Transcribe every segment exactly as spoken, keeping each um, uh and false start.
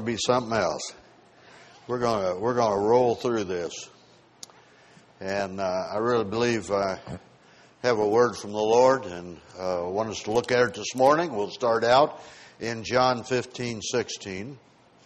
be something else. We're gonna we're gonna roll through this, and uh, I really believe I have a word from the Lord, and uh, want us to look at it this morning. We'll start out in John fifteen sixteen,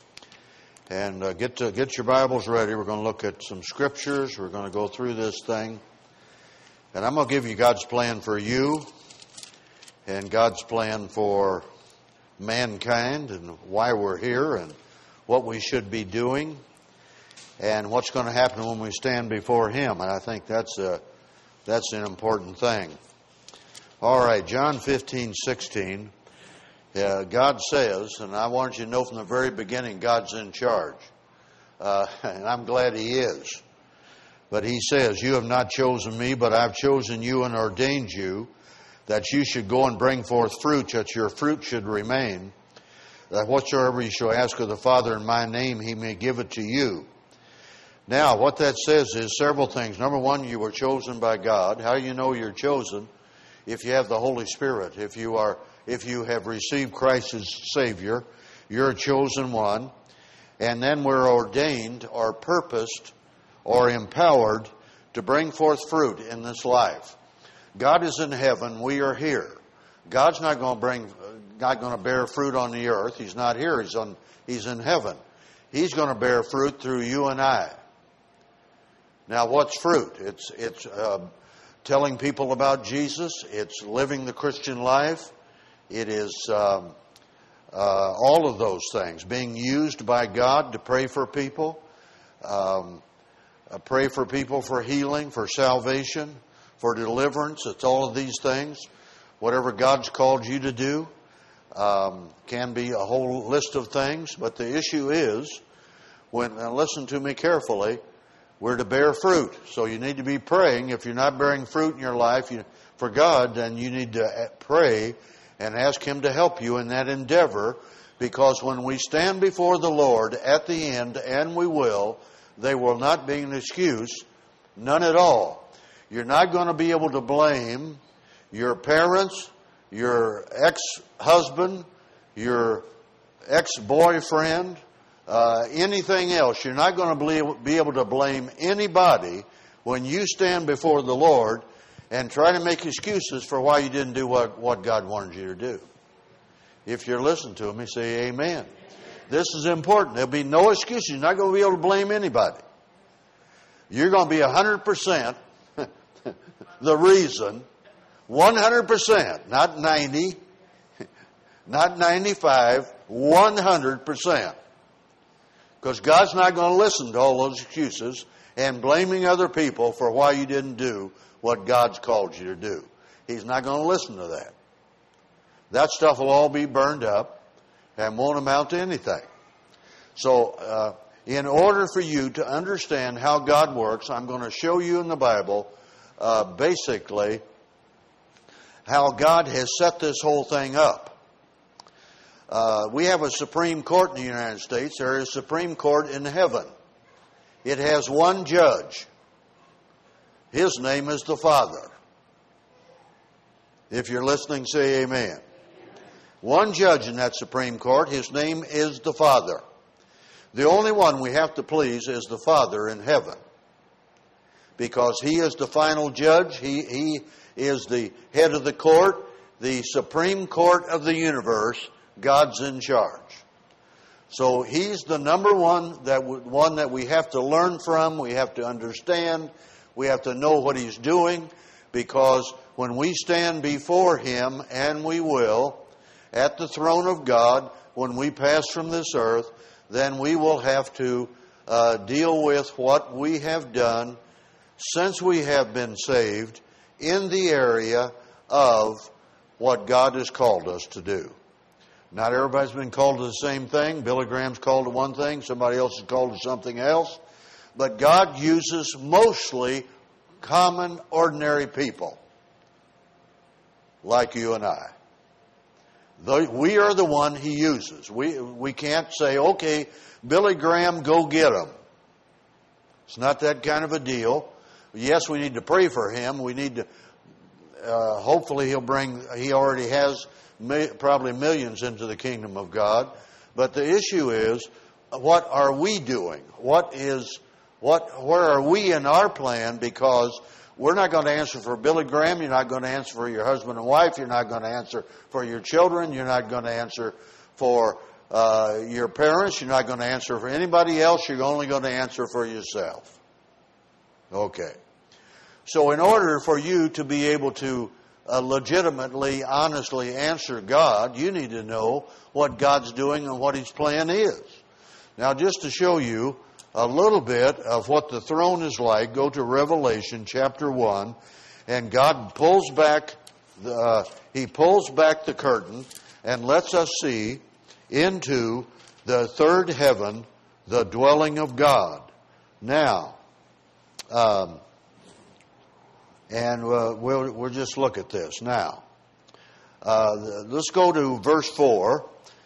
and uh, get to get your Bibles ready. We're going to look at some scriptures. We're going to go through this thing, and I'm going to give you God's plan for you, and God's plan for mankind, and why we're here, and what we should be doing, and what's going to happen when we stand before Him. And I think that's a that's an important thing. All right, John fifteen sixteen. Uh, God says, and I want you to know from the very beginning, God's in charge, uh, and I'm glad He is. But He says, "You have not chosen me, but I've chosen you and ordained you, that you should go and bring forth fruit, that your fruit should remain, that whatsoever you shall ask of the Father in my name, He may give it to you." Now, what that says is several things. Number one, you were chosen by God. How do you know you're chosen? If you have the Holy Spirit, if you are, if you have received Christ as Savior, you're a chosen one. And then we're ordained or purposed or empowered to bring forth fruit in this life. God is in heaven. We are here. God's not going to bring, not going to bear fruit on the earth. He's not here. He's on. He's in heaven. He's going to bear fruit through you and I. Now, what's fruit? It's it's uh, telling people about Jesus. It's living the Christian life. It is um, uh, all of those things. Being used by God to pray for people, um, uh, pray for people for healing, for salvation, for deliverance. It's all of these things. Whatever God's called you to do, um, can be a whole list of things. But the issue is, when now listen to me carefully, we're to bear fruit. So you need to be praying. If you're not bearing fruit in your life you, for God, then you need to pray and ask Him to help you in that endeavor. Because when we stand before the Lord at the end, and we will, there will not be an excuse, none at all. You're not going to be able to blame your parents, your ex-husband, your ex-boyfriend, uh, anything else. You're not going to be able to blame anybody when you stand before the Lord and try to make excuses for why you didn't do what, what God wanted you to do. If you're listening to me, say amen. This is important. There'll be no excuses. You're not going to be able to blame anybody. You're going to be one hundred percent the reason, one hundred percent, not ninety, not ninety-five, one hundred percent. Because God's not going to listen to all those excuses and blaming other people for why you didn't do what God's called you to do. He's not going to listen to that. That stuff will all be burned up and won't amount to anything. So, uh, in order for you to understand how God works, I'm going to show you in the Bible Uh, basically, how God has set this whole thing up. Uh, we have a Supreme Court in the United States. There is a Supreme Court in heaven. It has one judge. His name is the Father. If you're listening, say amen. One judge in that Supreme Court. His name is the Father. The only one we have to please is the Father in heaven. Because He is the final judge. He, he is the head of the court, the Supreme Court of the universe. God's in charge. So He's the number one that one that we have to learn from. We have to understand. We have to know what He's doing. Because when we stand before Him, and we will, at the throne of God, when we pass from this earth, then we will have to uh, deal with what we have done since we have been saved in the area of what God has called us to do. Not everybody's been called to the same thing. Billy Graham's called to one thing. Somebody else is called to something else. But God uses mostly common, ordinary people like you and I. We are the one He uses. We, we can't say, okay, Billy Graham, go get him. It's not that kind of a deal. Yes, we need to pray for him. We need to, uh, hopefully he'll bring, he already has mi- probably millions into the kingdom of God. But the issue is, what are we doing? What is, what, where are we in our plan? Because we're not going to answer for Billy Graham. You're not going to answer for your husband and wife. You're not going to answer for your children. You're not going to answer for uh, your parents. You're not going to answer for anybody else. You're only going to answer for yourself. Okay. So in order for you to be able to uh, legitimately, honestly answer God, you need to know what God's doing and what His plan is. Now, just to show you a little bit of what the throne is like, go to Revelation chapter one, and God pulls back the, uh, He pulls back the curtain and lets us see into the third heaven, the dwelling of God. Now, um, and uh, we'll, we'll just look at this now. Uh, let's go to verse four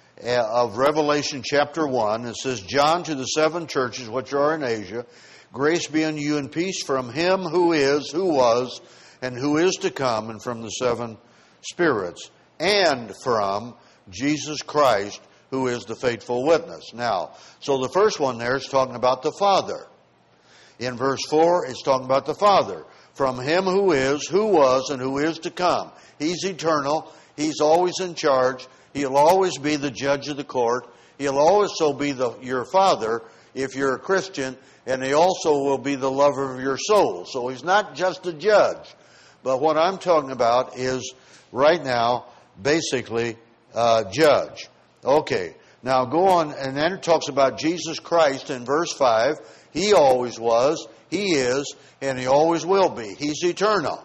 of Revelation chapter one. It says, John to the seven churches which are in Asia, grace be unto you and peace from Him who is, who was, and who is to come, and from the seven spirits, and from Jesus Christ, who is the faithful witness. Now, so the first one there is talking about the Father. In verse four, it's talking about the Father. From Him who is, who was, and who is to come. He's eternal. He's always in charge. He'll always be the judge of the court. He'll also be the, your Father if you're a Christian, and He also will be the lover of your soul. So He's not just a judge. But what I'm talking about is right now, basically, uh, judge. Okay, now go on, and then it talks about Jesus Christ in verse five. He always was, He is, and He always will be. He's eternal.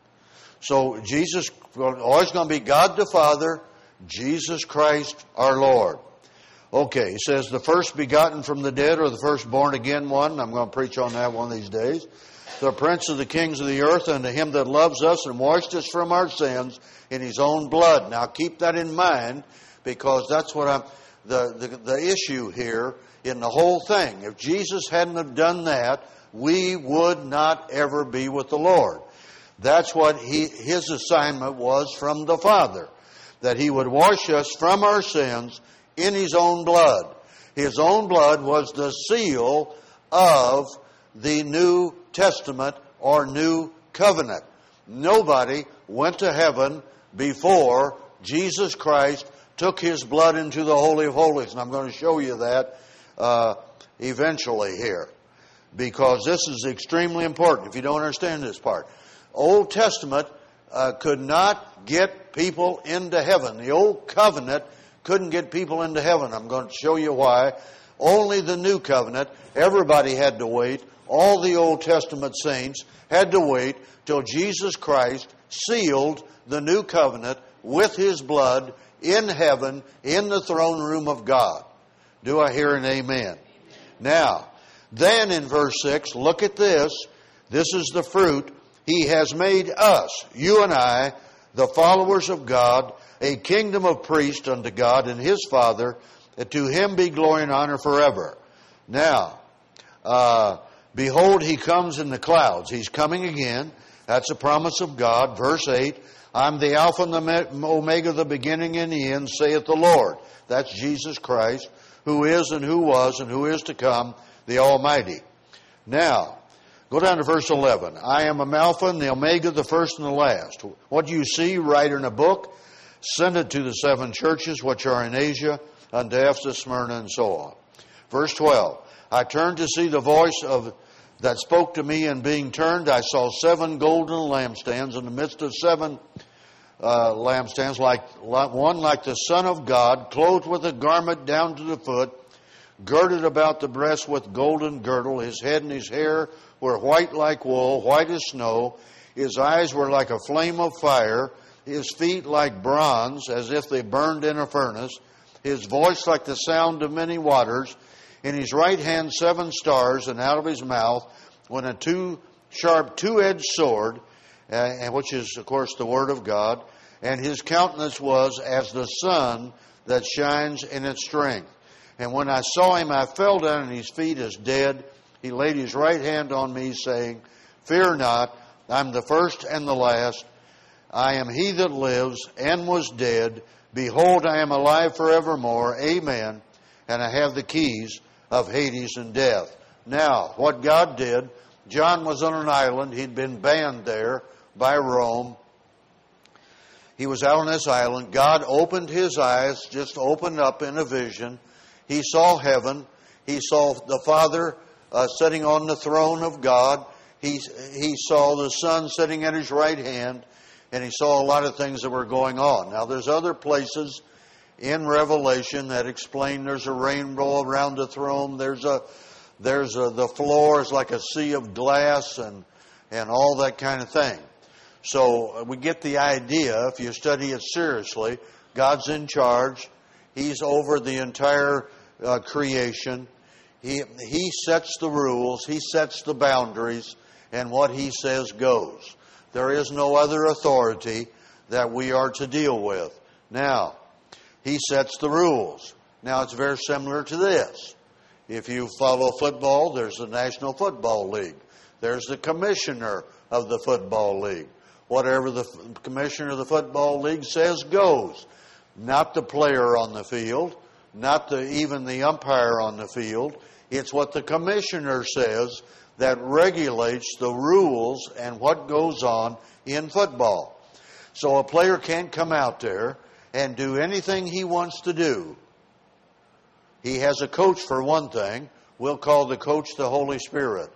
So Jesus always going to be God the Father, Jesus Christ our Lord. Okay, he says the first begotten from the dead, or the first born again one. I'm going to preach on that one of these days. The prince of the kings of the earth, unto Him that loves us and washed us from our sins in His own blood. Now keep that in mind, because that's what I'm, the, the, the issue here in the whole thing. If Jesus hadn't have done that, we would not ever be with the Lord. That's what he, His assignment was from the Father. That He would wash us from our sins in His own blood. His own blood was the seal of the New Testament or New Covenant. Nobody went to heaven before Jesus Christ took His blood into the Holy of Holies. And I'm going to show you that uh, eventually here, because this is extremely important if you don't understand this part. Old Testament uh, could not get people into heaven. The Old Covenant couldn't get people into heaven. I'm going to show you why. Only the New Covenant, everybody had to wait. All the Old Testament saints had to wait till Jesus Christ sealed the New Covenant with His blood in heaven, in the throne room of God. Do I hear an amen? Now, then in verse six, look at this. This is the fruit. He has made us, you and I, the followers of God, a kingdom of priests unto God and His Father, that to Him be glory and honor forever. Now, uh, behold, He comes in the clouds. He's coming again. That's a promise of God. Verse eight, I'm the Alpha and the Omega, the beginning and the end, saith the Lord. That's Jesus Christ, who is and who was and who is to come, the Almighty. Now, go down to verse eleven. I am the Alpha and the Omega, the first and the last. What do you see? Write in a book. Send it to the seven churches which are in Asia, unto Ephesus, Smyrna, and so on. Verse twelve. I turned to see the voice of that spoke to me, and being turned, I saw seven golden lampstands in the midst of seven uh, lampstands, like, like one like the Son of God, clothed with a garment down to the foot, girded about the breast with golden girdle. His head and his hair were white like wool, white as snow. His eyes were like a flame of fire. His feet like bronze, as if they burned in a furnace. His voice like the sound of many waters. In his right hand seven stars, and out of his mouth went a two sharp two-edged sword, uh, which is, of course, the Word of God. And his countenance was as the sun that shines in its strength. And when I saw him, I fell down at his feet as dead. He laid his right hand on me, saying, Fear not, I'm the first and the last. I am he that lives and was dead. Behold, I am alive forevermore. Amen. And I have the keys of Hades and death. Now, what God did, John was on an island. He'd been banned there by Rome. He was out on this island. God opened his eyes, just opened up in a vision. He saw heaven. He saw the Father uh, sitting on the throne of God. He, he saw the Son sitting at his right hand. And he saw a lot of things that were going on. Now, there's other places in Revelation that explain there's a rainbow around the throne. There's a, there's a, the floor is like a sea of glass and, and all that kind of thing. So we get the idea, if you study it seriously, God's in charge. He's over the entire uh, creation. He, he sets the rules. He sets the boundaries. And what he says goes. There is no other authority that we are to deal with. Now, he sets the rules. Now, it's very similar to this. If you follow football, there's the National Football League. There's the commissioner of the Football League. Whatever the commissioner of the Football League says goes. Not the player on the field, not the, even the umpire on the field. It's what the commissioner says that regulates the rules and what goes on in football. So a player can't come out there and do anything he wants to do. He has a coach for one thing. We'll call the coach the Holy Spirit.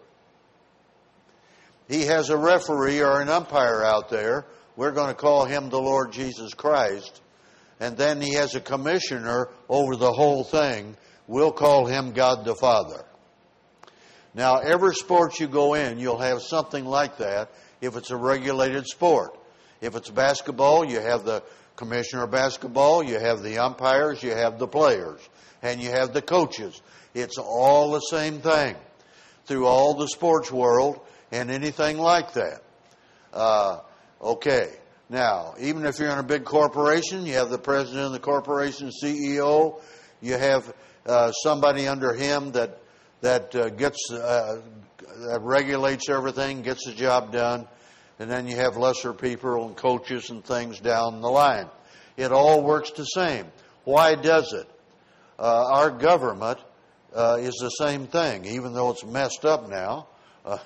He has a referee or an umpire out there. We're going to call him the Lord Jesus Christ. And then he has a commissioner over the whole thing. We'll call him God the Father. Now, every sport you go in, you'll have something like that if it's a regulated sport. If it's basketball, you have the commissioner of basketball, you have the umpires, you have the players, and you have the coaches. It's all the same thing through all the sports world and anything like that. Uh, okay. Now, even if you're in a big corporation, you have the president of the corporation, C E O, you have uh, somebody under him that that uh, gets uh, that regulates everything, gets the job done, and then you have lesser people and coaches and things down the line. It all works the same. Why does it? Uh, our government uh, is the same thing, even though it's messed up now. Uh,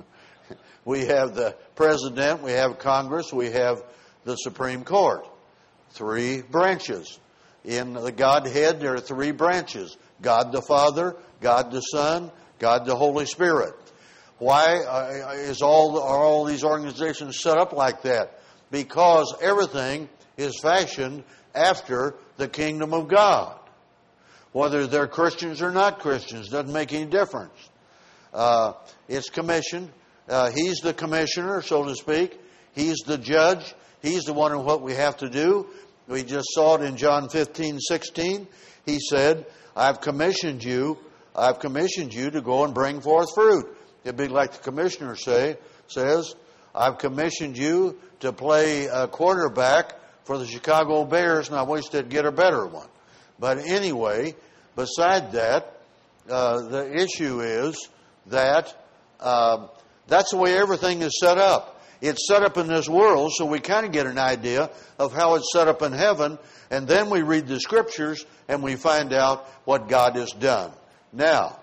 we have the president, we have Congress, we have the Supreme Court. Three branches. In the Godhead, there are three branches. God the Father, God the Son, God the Holy Spirit. Why is all are all these organizations set up like that? Because everything is fashioned after the kingdom of God. Whether they're Christians or not Christians, doesn't make any difference. Uh, it's commissioned. Uh, he's the commissioner, so to speak. He's the judge. He's the one in what we have to do. We just saw it in John fifteen sixteen. He said, I've commissioned you, I've commissioned you to go and bring forth fruit. It'd be like the commissioner say, says, I've commissioned you to play a quarterback for the Chicago Bears, and I wish they'd get a better one. But anyway, beside that, uh, the issue is that uh, that's the way everything is set up. It's set up in this world, so we kind of get an idea of how it's set up in heaven, and then we read the Scriptures and we find out what God has done. Now,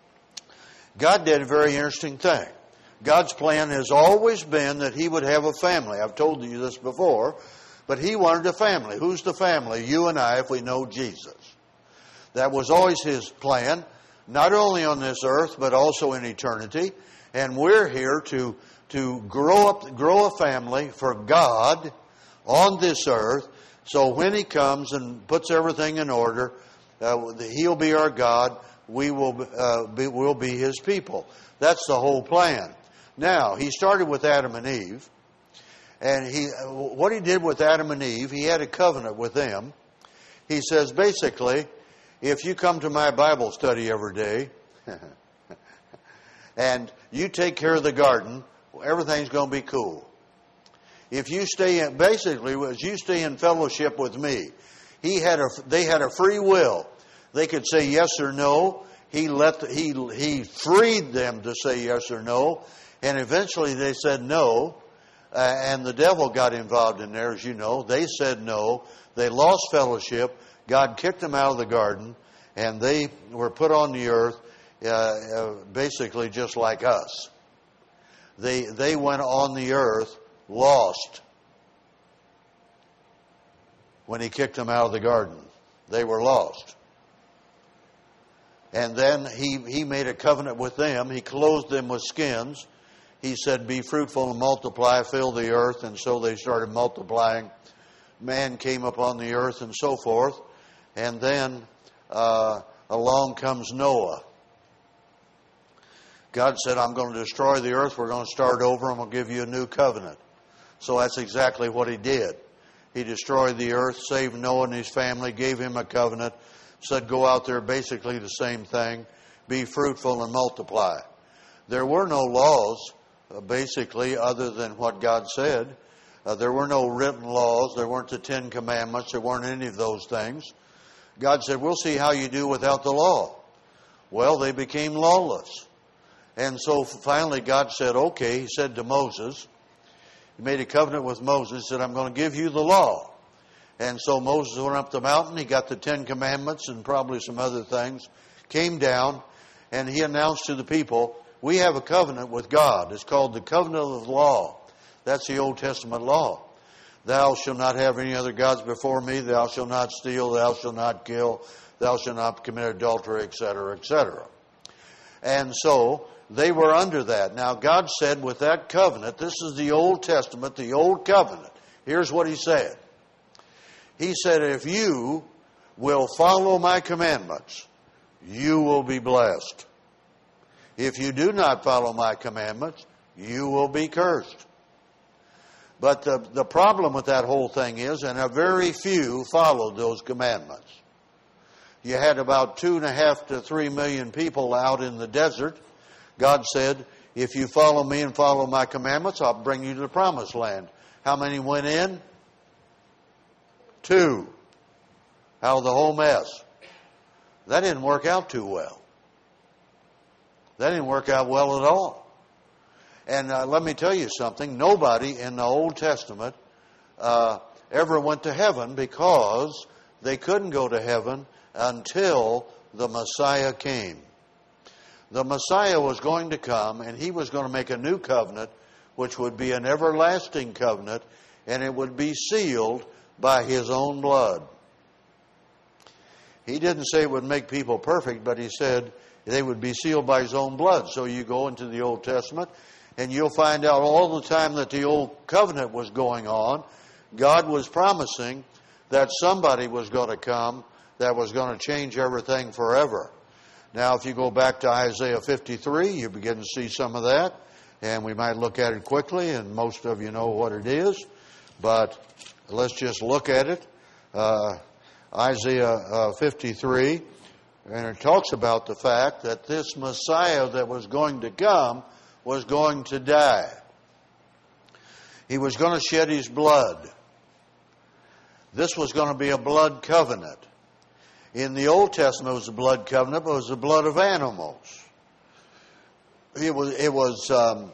God did a very interesting thing. God's plan has always been that He would have a family. I've told you this before, but He wanted a family. Who's the family? You and I, if we know Jesus. That was always His plan, not only on this earth, but also in eternity. And we're here to to grow up, grow a family for God on this earth. So when He comes and puts everything in order, uh, He'll be our God. We will uh, be, we'll be His people. That's the whole plan. Now, He started with Adam and Eve. And he, what He did with Adam and Eve, He had a covenant with them. He says, basically, if you come to my Bible study every day, and you take care of the garden, everything's going to be cool. If you stay in, basically, as you stay in fellowship with me, he had a, they had a free will. They could say yes or no. He let, the, he, he freed them to say yes or no. And eventually they said no. Uh, and the devil got involved in there, as you know. They said no. They lost fellowship. God kicked them out of the garden. And they were put on the earth uh, uh, basically just like us. They, they went on the earth lost when he kicked them out of the garden. They were lost. And then he, he made a covenant with them. He clothed them with skins. He said, be fruitful and multiply, fill the earth. And so they started multiplying. Man came upon the earth and so forth. And then uh, along comes Noah. God said, I'm going to destroy the earth. We're going to start over. I'm going to give you a new covenant. So that's exactly what he did. He destroyed the earth, saved Noah and his family, gave him a covenant, said go out there, basically the same thing, be fruitful and multiply. There were no laws, uh, basically, other than what God said. Uh, there were no written laws. There weren't the Ten Commandments. There weren't any of those things. God said, we'll see how you do without the law. Well, they became lawless. And so finally God said, okay, he said to Moses, he made a covenant with Moses, said, I'm going to give you the law. And so Moses went up the mountain, he got the Ten Commandments and probably some other things, came down, and he announced to the people, we have a covenant with God. It's called the covenant of the law. That's the Old Testament law. Thou shalt not have any other gods before me, thou shalt not steal, thou shalt not kill, thou shalt not commit adultery, et cetera, et cetera. And so they were under that. Now God said with that covenant, this is the Old Testament, the Old Covenant. Here's what he said. He said, if you will follow my commandments, you will be blessed. If you do not follow my commandments, you will be cursed. But the, the problem with that whole thing is, and a very few followed those commandments. You had about two and a half to three million people out in the desert. God said, if you follow me and follow my commandments, I'll bring you to the promised land. How many went in? Two. Out of the whole mess. That didn't work out too well. That didn't work out well at all. And uh, let me tell you something. Nobody in the Old Testament uh, ever went to heaven because they couldn't go to heaven until the Messiah came. The Messiah was going to come, and he was going to make a new covenant, which would be an everlasting covenant, and it would be sealed by his own blood. He didn't say it would make people perfect, but he said they would be sealed by his own blood. So you go into the Old Testament, and you'll find out all the time that the old covenant was going on, God was promising that somebody was going to come that was going to change everything forever. Now, if you go back to Isaiah fifty-three, you begin to see some of that. And we might look at it quickly, and most of you know what it is. But let's just look at it. Uh, Isaiah uh, fifty-three, and it talks about the fact that this Messiah that was going to come was going to die. He was going to shed his blood. This was going to be a blood covenant. In the Old Testament, it was a blood covenant, but it was the blood of animals. It was, it was, um,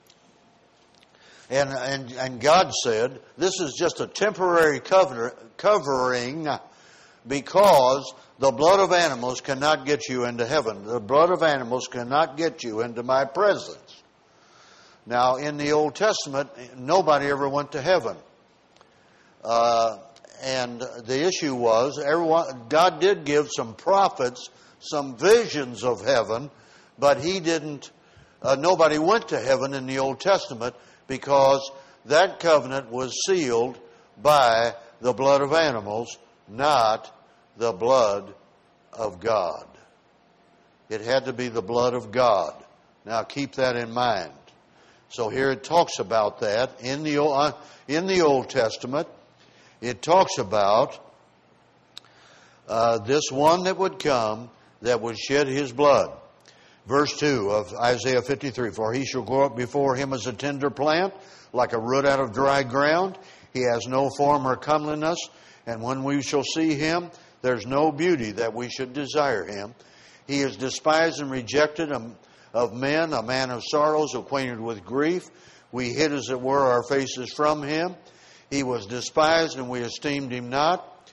and, and, and God said, this is just a temporary cover, covering because the blood of animals cannot get you into heaven. The blood of animals cannot get you into my presence. Now, in the Old Testament, nobody ever went to heaven. Uh, and the issue was, everyone, God did give some prophets some visions of heaven, but he didn't, uh, nobody went to heaven in the Old Testament because that covenant was sealed by the blood of animals, not the blood of God. It had to be the blood of God. Now keep that in mind. So here it talks about that in the uh, in the Old Testament. It talks about uh, this one that would come that would shed his blood. Verse two of Isaiah fifty-three, for he shall grow up before him as a tender plant, like a root out of dry ground. He has no form or comeliness, and when we shall see him, there's no beauty that we should desire him. He is despised and rejected of men, a man of sorrows, acquainted with grief. We hid, as it were, our faces from him. He was despised, and we esteemed him not.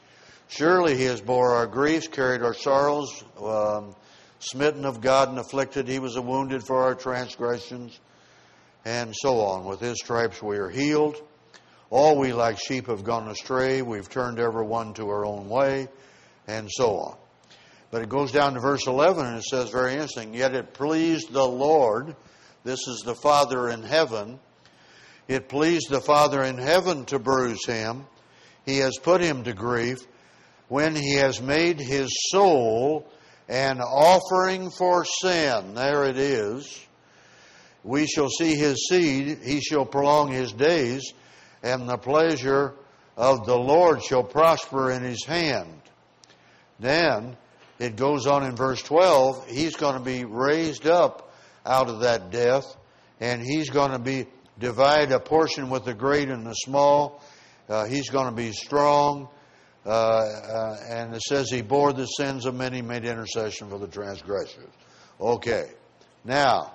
Surely he has bore our griefs, carried our sorrows, um, smitten of God and afflicted. He was wounded for our transgressions, and so on. With his stripes we are healed. All we like sheep have gone astray. We've turned every one to our own way, and so on. But it goes down to verse eleven, and it says, very interesting, yet it pleased the Lord, this is the Father in heaven, it pleased the Father in heaven to bruise him. He has put him to grief when he has made his soul an offering for sin. There it is. We shall see his seed. He shall prolong his days, and the pleasure of the Lord shall prosper in his hand. Then it goes on in verse twelve. He's going to be raised up out of that death, and he's going to be divide a portion with the great and the small. Uh, he's going to be strong. Uh, uh, and it says he bore the sins of many, made intercession for the transgressors. Okay. Now,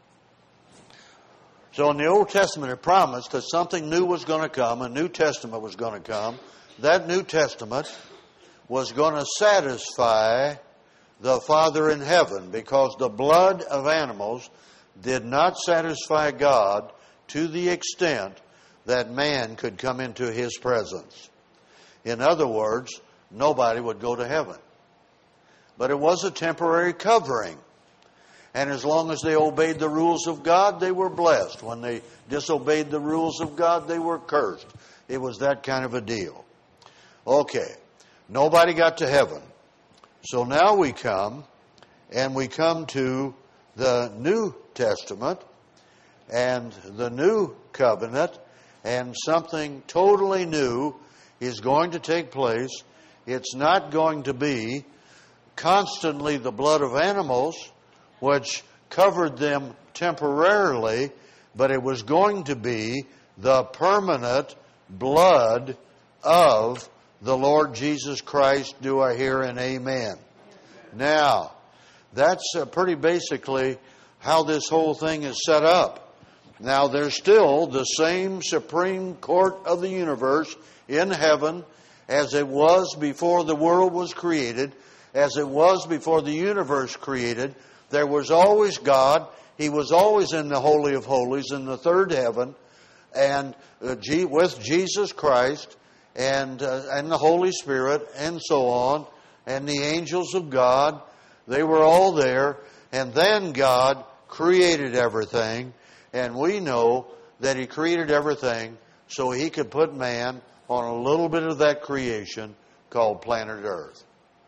so in the Old Testament it promised that something new was going to come, a New Testament was going to come. That New Testament was going to satisfy the Father in heaven, because the blood of animals did not satisfy God to the extent that man could come into his presence. In other words, nobody would go to heaven. But it was a temporary covering. And as long as they obeyed the rules of God, they were blessed. When they disobeyed the rules of God, they were cursed. It was that kind of a deal. Okay. Nobody got to heaven. So now we come, and we come to the New Testament and the New Covenant, and something totally new is going to take place. It's not going to be constantly the blood of animals, which covered them temporarily, but it was going to be the permanent blood of the Lord Jesus Christ. Do I hear an amen? Now, that's uh, pretty basically how this whole thing is set up. Now, there's still the same Supreme Court of the universe in heaven as it was before the world was created, as it was before the universe created. There was always God. He was always in the Holy of Holies, in the third heaven, and uh, G- with Jesus Christ and uh, and the Holy Spirit and so on, and the angels of God. They were all there, and then God created everything, and we know that He created everything so He could put man on a little bit of that creation called planet Earth.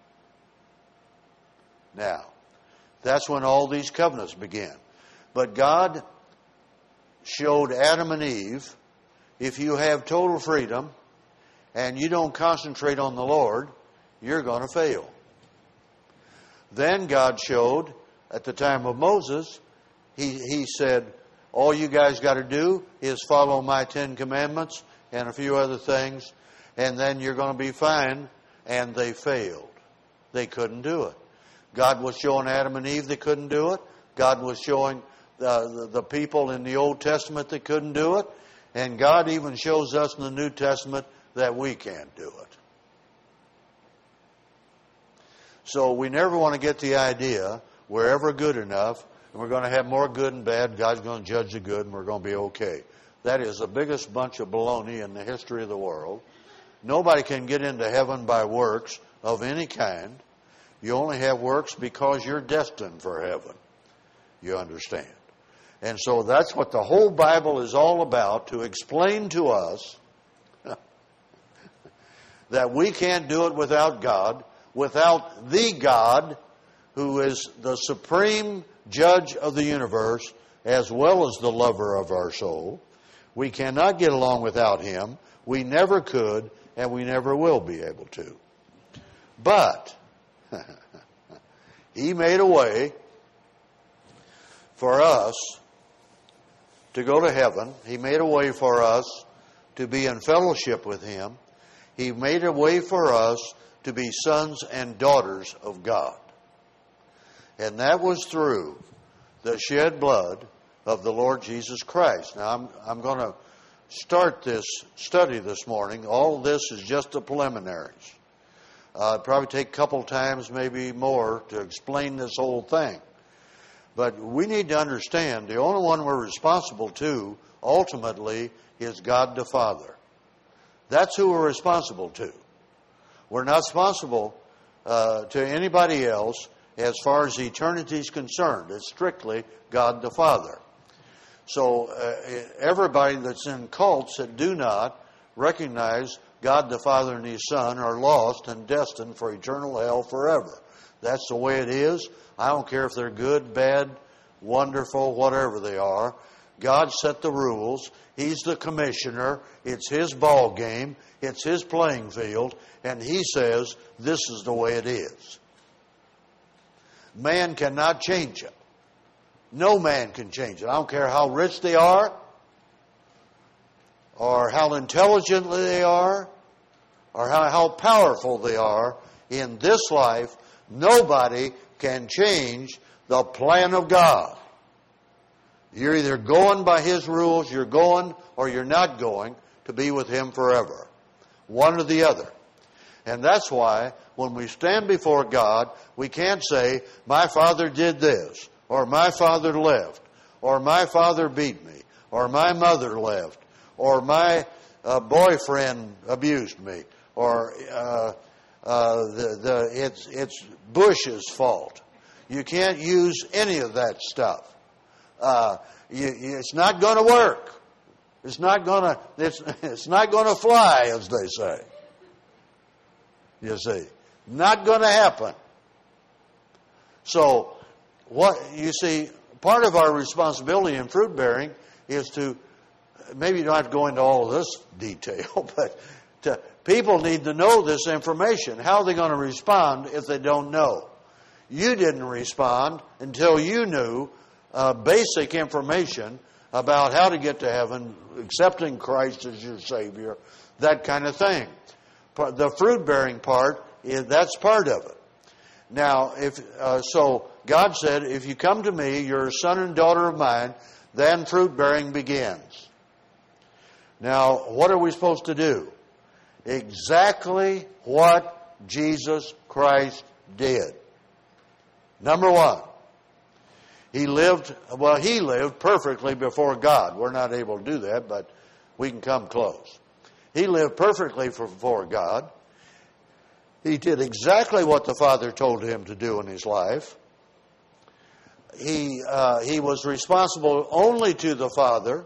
Now, that's when all these covenants began. But God showed Adam and Eve, if you have total freedom and you don't concentrate on the Lord, you're going to fail. Then God showed, at the time of Moses, he, he said, all you guys got to do is follow my Ten Commandments and a few other things, and then you're going to be fine. And they failed. They couldn't do it. God was showing Adam and Eve they couldn't do it. God was showing the, the, the people in the Old Testament that couldn't do it. And God even shows us in the New Testament that we can't do it. So we never want to get the idea we're ever good enough, and we're going to have more good and bad. God's going to judge the good, and we're going to be okay. That is the biggest bunch of baloney in the history of the world. Nobody can get into heaven by works of any kind. You only have works because you're destined for heaven. You understand? And so that's what the whole Bible is all about, to explain to us that we can't do it without God, without the God who is the supreme judge of the universe as well as the lover of our soul. We cannot get along without Him. We never could, and we never will be able to. But He made a way for us to go to heaven. He made a way for us to be in fellowship with Him. He made a way for us to be sons and daughters of God. And that was through the shed blood of the Lord Jesus Christ. Now, I'm, I'm going to start this study this morning. All this is just the preliminaries. Uh, it'd probably take a couple times, maybe more, to explain this whole thing. But we need to understand the only one we're responsible to, ultimately, is God the Father. That's who we're responsible to. We're not responsible uh, to anybody else as far as eternity is concerned. It's strictly God the Father. So uh, everybody that's in cults that do not recognize God the Father and His Son are lost and destined for eternal hell forever. That's the way it is. I don't care if they're good, bad, wonderful, whatever they are. God set the rules. He's the commissioner. It's His ball game. It's His playing field. And He says this is the way it is. Man cannot change it. No man can change it. I don't care how rich they are, or how intelligently they are, or how, how powerful they are. In this life, nobody can change the plan of God. You're either going by His rules, you're going, or you're not going to be with Him forever. One or the other. And that's why when we stand before God, we can't say, my father did this, or my father left, or my father beat me, or my mother left, or my uh, boyfriend abused me, or uh, uh, the, the, it's, it's Bush's fault. You can't use any of that stuff. Uh, you, it's not going to work. It's not going to. It's it's not going to fly, as they say. You see, not going to happen. So, what you see, part of our responsibility in fruit bearing is to. Maybe you don't have to go into all of this detail, but to, people need to know this information. How are they going to respond if they don't know? You didn't respond until you knew uh, basic information about how to get to heaven, accepting Christ as your Savior, that kind of thing. The fruit-bearing part, that's part of it. Now, if uh, so God said, if you come to me, you're a son and daughter of mine, then fruit-bearing begins. Now, what are we supposed to do? Exactly what Jesus Christ did. Number one, He lived, well, He lived perfectly before God. We're not able to do that, but we can come close. He lived perfectly before God. He did exactly what the Father told Him to do in His life. He, uh, he was responsible only to the Father.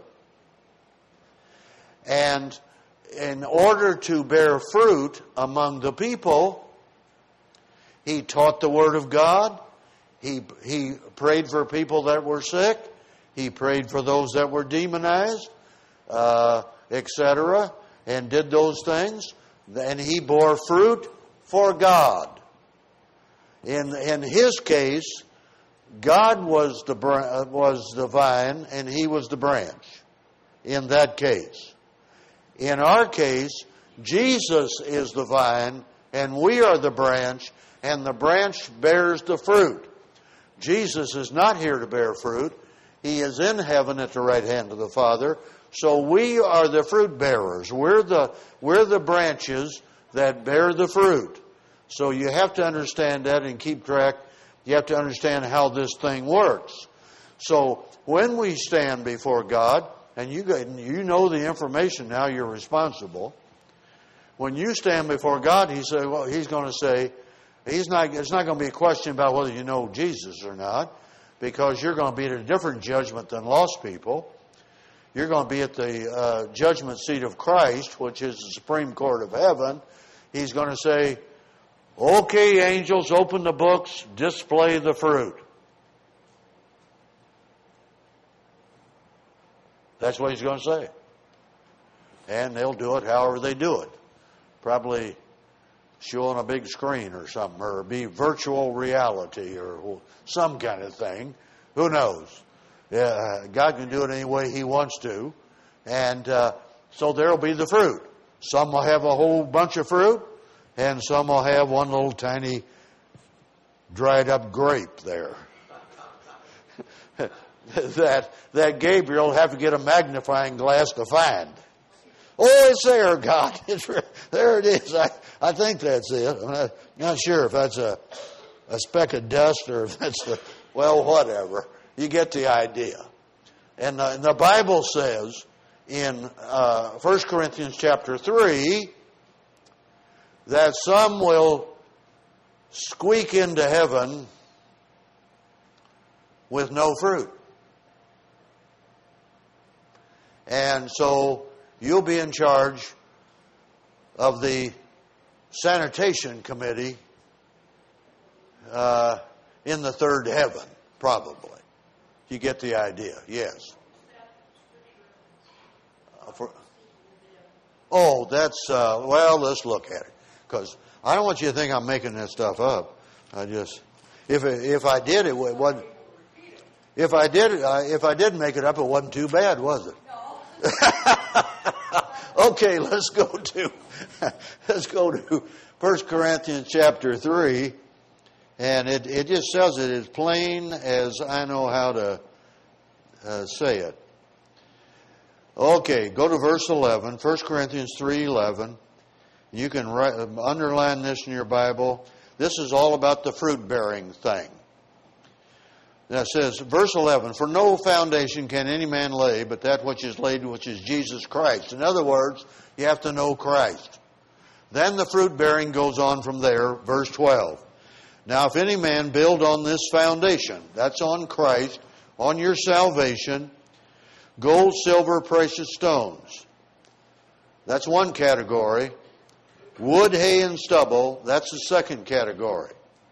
And in order to bear fruit among the people, He taught the Word of God. He he prayed for people that were sick. He prayed for those that were demonized, uh, et cetera, and did those things. And He bore fruit for God. In in His case, God was the was the vine and He was the branch. In that case, in our case, Jesus is the vine and we are the branch, and the branch bears the fruit. Jesus is not here to bear fruit. He is in heaven at the right hand of the Father. So we are the fruit bearers. We're the, we're the branches that bear the fruit. So you have to understand that and keep track. You have to understand how this thing works. So when we stand before God, and you, you know the information now, you're responsible. When you stand before God, He say, well, He's going to say, He's not. It's not going to be a question about whether you know Jesus or not, because you're going to be at a different judgment than lost people. You're going to be at the uh, judgment seat of Christ, which is the Supreme Court of heaven. He's going to say, okay, angels, open the books, display the fruit. That's what He's going to say. And they'll do it however they do it. Probably show on a big screen or something, or be virtual reality or some kind of thing. Who knows? Yeah, God can do it any way He wants to. And uh, so there will be the fruit. Some will have a whole bunch of fruit, and some will have one little tiny dried up grape there. that that Gabriel will have to get a magnifying glass to find. Oh, it's there, God. It's there. It is. I, I think that's it. I'm not, not sure if that's a, a speck of dust or if that's the, well, whatever. You get the idea. And, uh, and the Bible says in uh, First Corinthians chapter three that some will squeak into heaven with no fruit. And so you'll be in charge of the sanitation committee uh, in the third heaven, probably. You get the idea, yes. Uh, for, oh, that's, uh, well, let's look at it. Because I don't want you to think I'm making this stuff up. I just, if it, if I did, it wasn't, if I did, if I did make it up, it wasn't too bad, was it? Okay, let's go to let's go to First Corinthians chapter three, and it it just says it as plain as I know how to uh, say it. Okay, go to verse eleven, First Corinthians three eleven. You can write, underline this in your Bible. This is all about the fruit bearing thing. That says, verse eleven, for no foundation can any man lay but that which is laid, which is Jesus Christ. In other words, you have to know Christ. Then the fruit bearing goes on from there, verse twelve. Now if any man build on this foundation, that's on Christ, on your salvation, gold, silver, precious stones. That's one category. Wood, hay, and stubble, that's the second category.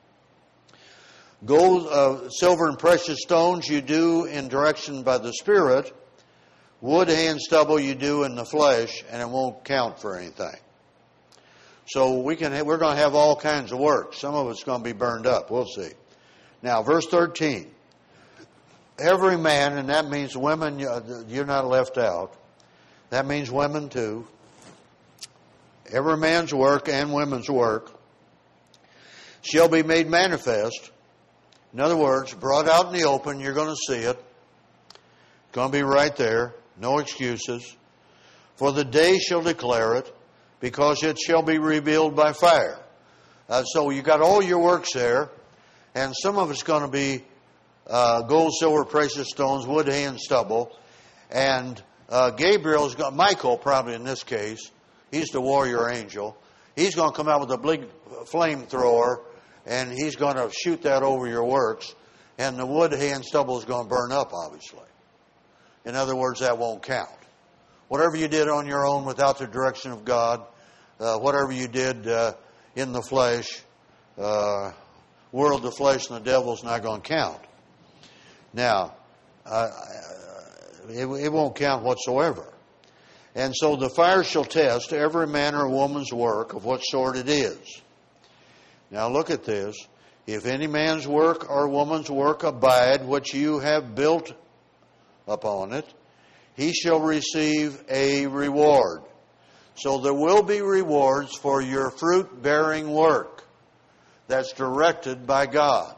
Gold, uh, silver, and precious stones you do in direction by the Spirit. Wood, hay, and stubble you do in the flesh, and it won't count for anything. So we can, we're going to have all kinds of work. Some of it's going to be burned up. We'll see. Now, verse thirteen. Every man, and that means women, you're not left out. That means women too. Every man's work and women's work shall be made manifest. In other words, brought out in the open, you're going to see it. It's going to be right there. No excuses. For the day shall declare it, because it shall be revealed by fire. Uh, so you got all your works there, and some of it's going to be uh, gold, silver, precious stones, wood, hay, and stubble. And uh, Gabriel's got, Michael probably in this case, he's the warrior angel. He's going to come out with a big flamethrower, and he's going to shoot that over your works. And the wood, hay, and stubble is going to burn up, obviously. In other words, that won't count. Whatever you did on your own without the direction of God, uh, whatever you did uh, in the flesh, uh, world, the flesh, and the devil is not going to count. Now, uh, it, it won't count whatsoever. And so the fire shall test every man or woman's work of what sort it is. Now look at this. If any man's work or woman's work abide, which you have built upon it, he shall receive a reward. So there will be rewards for your fruit-bearing work that's directed by God.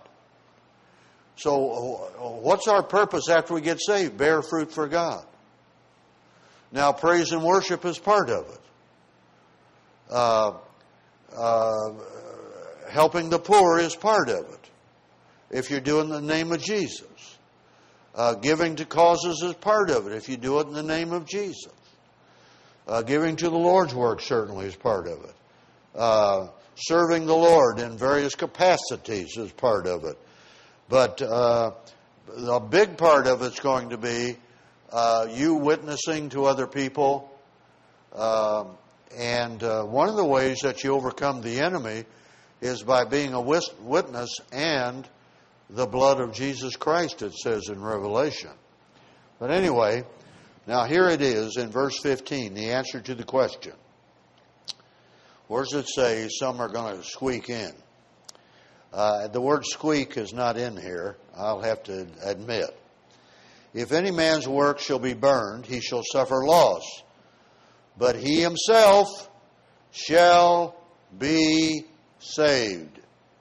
So what's our purpose after we get saved? Bear fruit for God. Now, praise and worship is part of it. Uh, uh, helping the poor is part of it, if you're doing it in the name of Jesus. Uh, giving to causes is part of it, if you do it in the name of Jesus. Uh, giving to the Lord's work certainly is part of it. Uh, serving the Lord in various capacities is part of it. But uh, a big part of it's going to be Uh, you witnessing to other people. Uh, and uh, one of the ways that you overcome the enemy is by being a witness and the blood of Jesus Christ, it says in Revelation. But anyway, now here it is in verse fifteen, the answer to the question. Where does it say some are going to squeak in? Uh, the word squeak is not in here, I'll have to admit. If any man's work shall be burned, he shall suffer loss. But he himself shall be saved,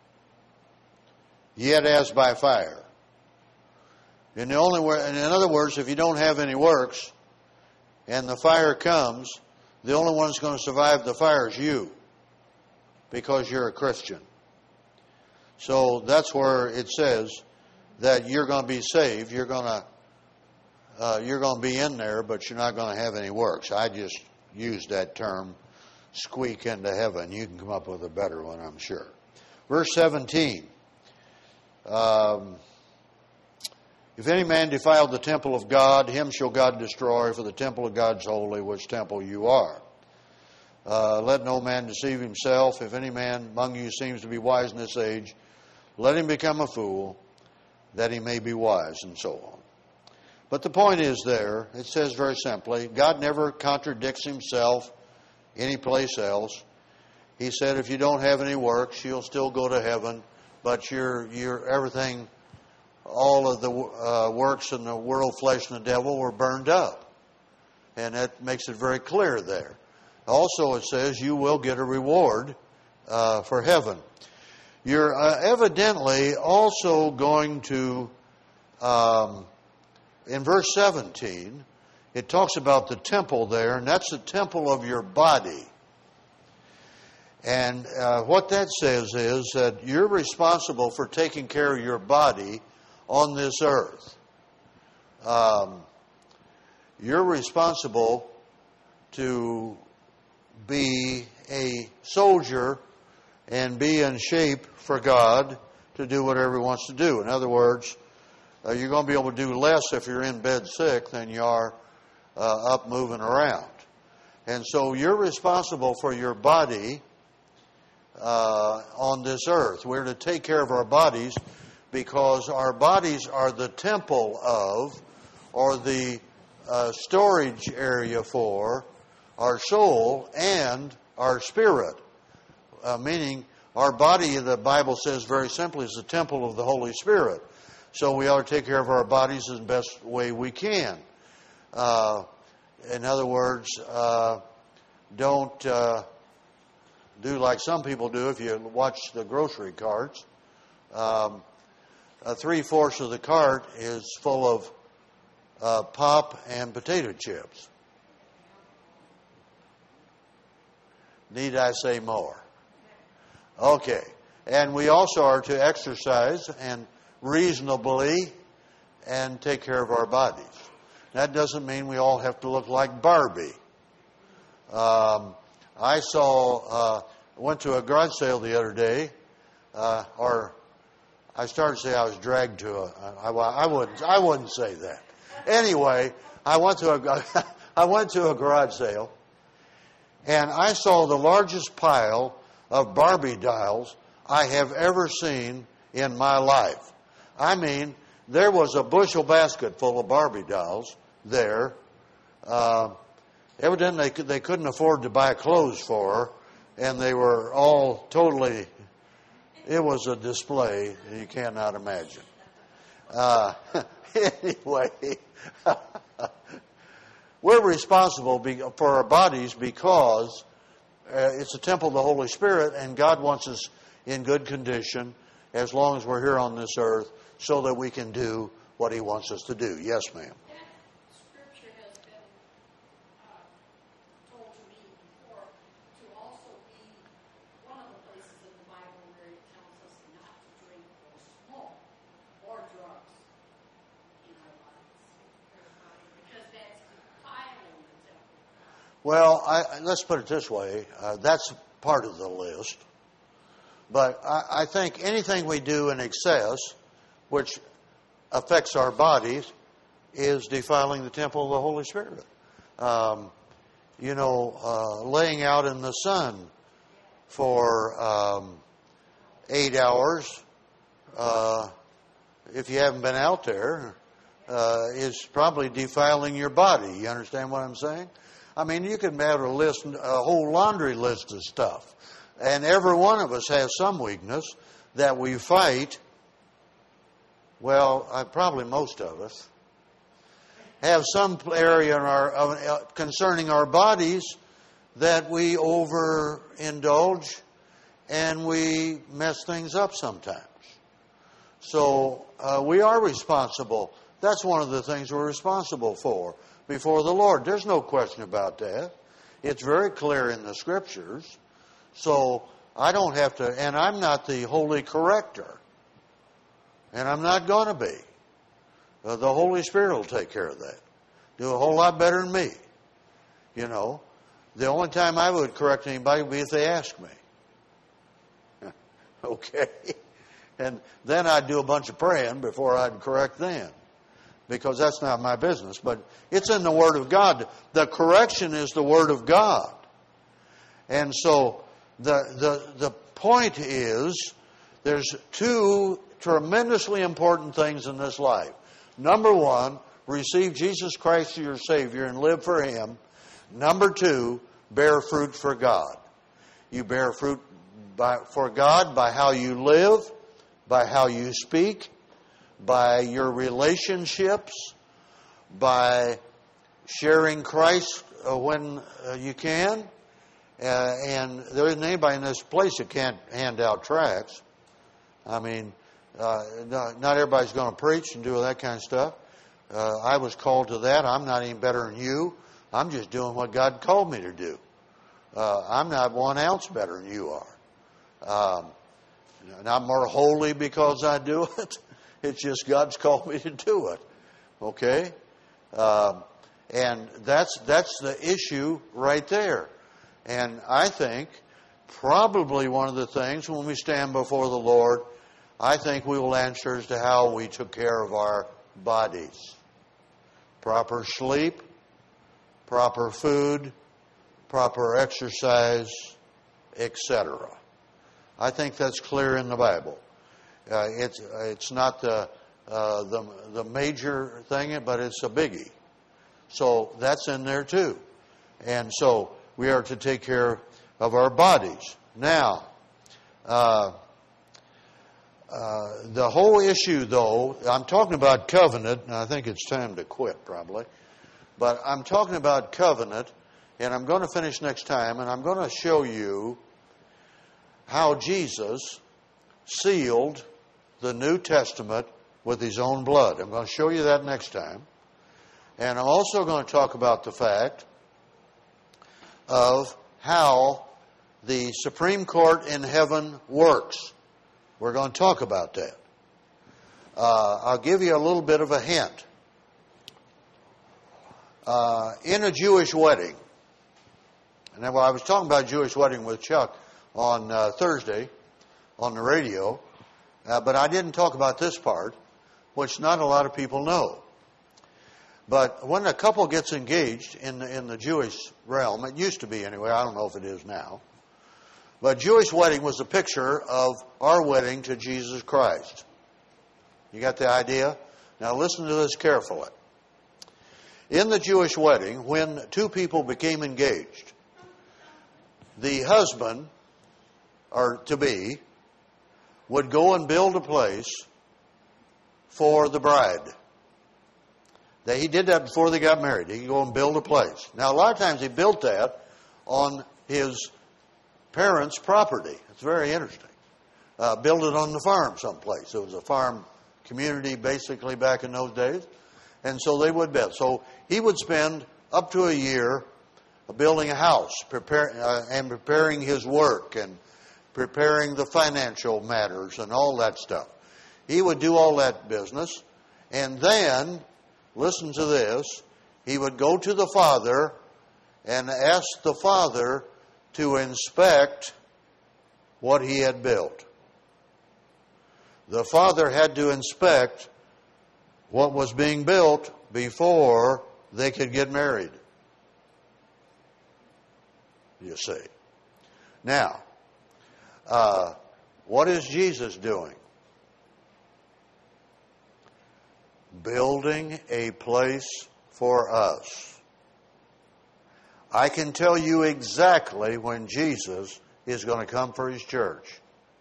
yet as by fire. In the only way, in other words, if you don't have any works, and the fire comes, the only one that's going to survive the fire is you, because you're a Christian. So that's where it says that you're going to be saved. You're going to uh, you're going to be in there, but you're not going to have any works. I just used that term, squeak into heaven. You can come up with a better one, I'm sure. Verse seventeen. Um, if any man defile the temple of God, him shall God destroy, for the temple of God is holy, which temple you are. Uh, let no man deceive himself. If any man among you seems to be wise in this age, let him become a fool, that he may be wise, and so on. But the point is there, it says very simply, God never contradicts himself any place else. He said if you don't have any works, you'll still go to heaven, but you're, you're everything, all of the uh, works in the world, flesh, and the devil were burned up. And that makes it very clear there. Also it says you will get a reward uh, for heaven. You're uh, evidently also going to, um, in verse seventeen, it talks about the temple there, and that's the temple of your body. And uh, what that says is that you're responsible for taking care of your body on this earth. Um, you're responsible to be a soldier and be in shape for God to do whatever He wants to do. In other words, uh, you're going to be able to do less if you're in bed sick than you are uh, up moving around. And so you're responsible for your body uh, on this earth. We're to take care of our bodies because our bodies are the temple of, or the uh, storage area for, our soul and our spirit. Uh, meaning, our body, the Bible says very simply, is the temple of the Holy Spirit. So we ought to take care of our bodies in the best way we can. Uh, in other words, uh, don't uh, do like some people do if you watch the grocery carts. Um, uh, three-fourths of the cart is full of uh, pop and potato chips. Need I say more? Okay. And we also are to exercise and reasonably and take care of our bodies. That doesn't mean we all have to look like Barbie. Um, I saw, uh, went to a garage sale the other day, uh, or I started to say I was dragged to a, I, I wouldn't, I wouldn't say that. Anyway, I went to a, I went to a garage sale, and I saw the largest pile of Barbie dolls I have ever seen in my life. I mean, there was a bushel basket full of Barbie dolls there. Uh, evidently, they, they couldn't afford to buy clothes for her, and they were all totally, it was a display you cannot imagine. Uh, anyway, we're responsible for our bodies because uh, it's a temple of the Holy Spirit, and God wants us in good condition as long as we're here on this earth so that we can do what He wants us to do. Yes, ma'am. That scripture has been uh, told to me before to also be one of the places in the Bible where it tells us not to drink or smoke or drugs in our bodies. Because that's defiling the temple. Well, I, let's put it this way. Uh, that's part of the list. But I, I think anything we do in excess, which affects our bodies, is defiling the temple of the Holy Spirit. Um, you know, uh, laying out in the sun for um, eight hours, uh, if you haven't been out there, uh, is probably defiling your body. You understand what I'm saying? I mean, you can have a list, a whole laundry list of stuff. And every one of us has some weakness that we fight. Well, uh, probably most of us have some area in our, uh, concerning our bodies that we overindulge and we mess things up sometimes. So uh, we are responsible. That's one of the things we're responsible for before the Lord. There's no question about that. It's very clear in the Scriptures. So I don't have to, and I'm not the holy corrector. And I'm not going to be. Uh, the Holy Spirit will take care of that. Do a whole lot better than me. You know, the only time I would correct anybody would be if they asked me. Okay? And then I'd do a bunch of praying before I'd correct them. Because that's not my business. But it's in the Word of God. The correction is the Word of God. And so the the the point is, there's two tremendously important things in this life. Number one, receive Jesus Christ as your Savior and live for Him. Number two, bear fruit for God. You bear fruit by, for God by how you live, by how you speak, by your relationships, by sharing Christ uh, when uh, you can. Uh, and there isn't anybody in this place that can't hand out tracts. I mean, uh, not everybody's going to preach and do that kind of stuff. Uh, I was called to that. I'm not any better than you. I'm just doing what God called me to do. Uh, I'm not one ounce better than you are. Um, not more holy because I do it. It's just God's called me to do it. Okay? Um, and that's that's the issue right there. And I think probably one of the things when we stand before the Lord, I think we will answer as to how we took care of our bodies. Proper sleep, proper food, proper exercise, et cetera. I think that's clear in the Bible. Uh, it's it's not the uh, the the major thing, but it's a biggie. So that's in there too. And so we are to take care of our bodies. Now, uh, uh, the whole issue, though, I'm talking about covenant, and I think it's time to quit probably. But I'm talking about covenant, and I'm going to finish next time, and I'm going to show you how Jesus sealed the New Testament with His own blood. I'm going to show you that next time. And I'm also going to talk about the fact of how the Supreme Court in heaven works. We're going to talk about that. Uh, I'll give you a little bit of a hint. Uh, in a Jewish wedding, and I was talking about a Jewish wedding with Chuck on uh, Thursday on the radio, uh, but I didn't talk about this part, which not a lot of people know. But when a couple gets engaged in the, in the Jewish realm, it used to be anyway, I don't know if it is now, but Jewish wedding was a picture of our wedding to Jesus Christ. You got the idea? Now listen to this carefully. In the Jewish wedding, when two people became engaged, the husband, or to be, would go and build a place for the bride. That he did that before they got married. He could go and build a place. Now, a lot of times he built that on his parents' property. It's very interesting. Uh, built it on the farm someplace. It was a farm community basically back in those days. And so they would build. So he would spend up to a year building a house prepare, uh, and preparing his work and preparing the financial matters and all that stuff. He would do all that business. And then, listen to this, he would go to the father and ask the father to inspect what he had built. The father had to inspect what was being built before they could get married. You see. Now, uh, what is Jesus doing? Building a place for us. I can tell you exactly when Jesus is going to come for His church.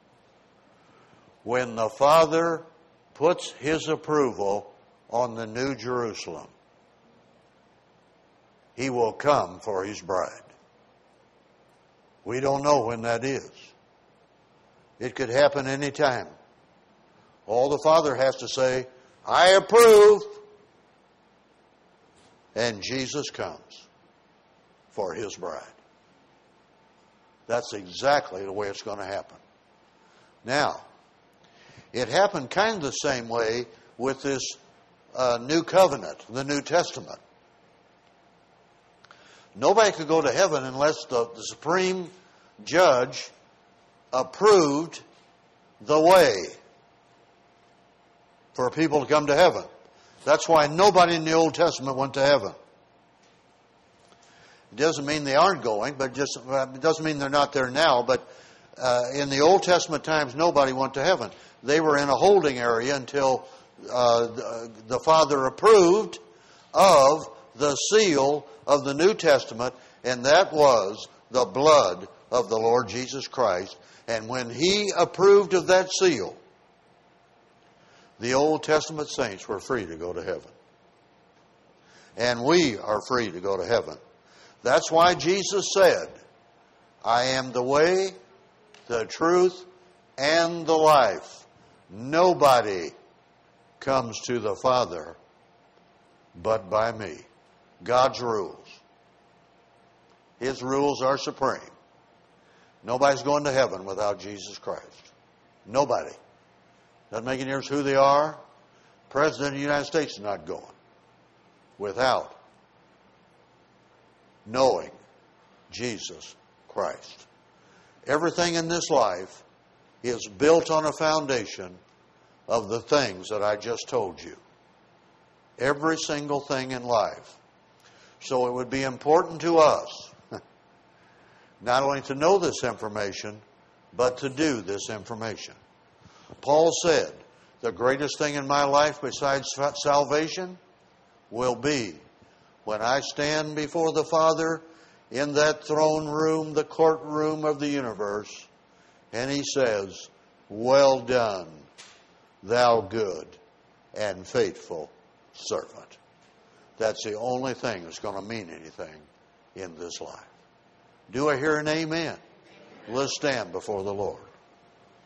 When the Father puts His approval on the New Jerusalem, He will come for His bride. We don't know when that is. It could happen any time. All the Father has to say, I approve. And Jesus comes for His bride. That's exactly the way it's going to happen. Now, it happened kind of the same way with this uh, new covenant, the New Testament. Nobody could go to heaven unless the, the supreme judge approved the way for people to come to heaven. That's why nobody in the Old Testament went to heaven. It doesn't mean they aren't going, but just it doesn't mean they're not there now. But uh, in the Old Testament times, nobody went to heaven. They were in a holding area until uh, the, the Father approved of the seal of the New Testament, and that was the blood of the Lord Jesus Christ. And when He approved of that seal, the Old Testament saints were free to go to heaven. And we are free to go to heaven. That's why Jesus said, I am the way, the truth, and the life. Nobody comes to the Father but by me. God's rules. His rules are supreme. Nobody's going to heaven without Jesus Christ. Nobody. Doesn't make any difference who they are. The President of the United States is not going without knowing Jesus Christ. Everything in this life is built on a foundation of the things that I just told you. Every single thing in life. So it would be important to us not only to know this information, but to do this information. Paul said, the greatest thing in my life besides salvation will be when I stand before the Father in that throne room, the courtroom of the universe, and He says, well done, thou good and faithful servant. That's the only thing that's going to mean anything in this life. Do I hear an amen? Let's stand before the Lord.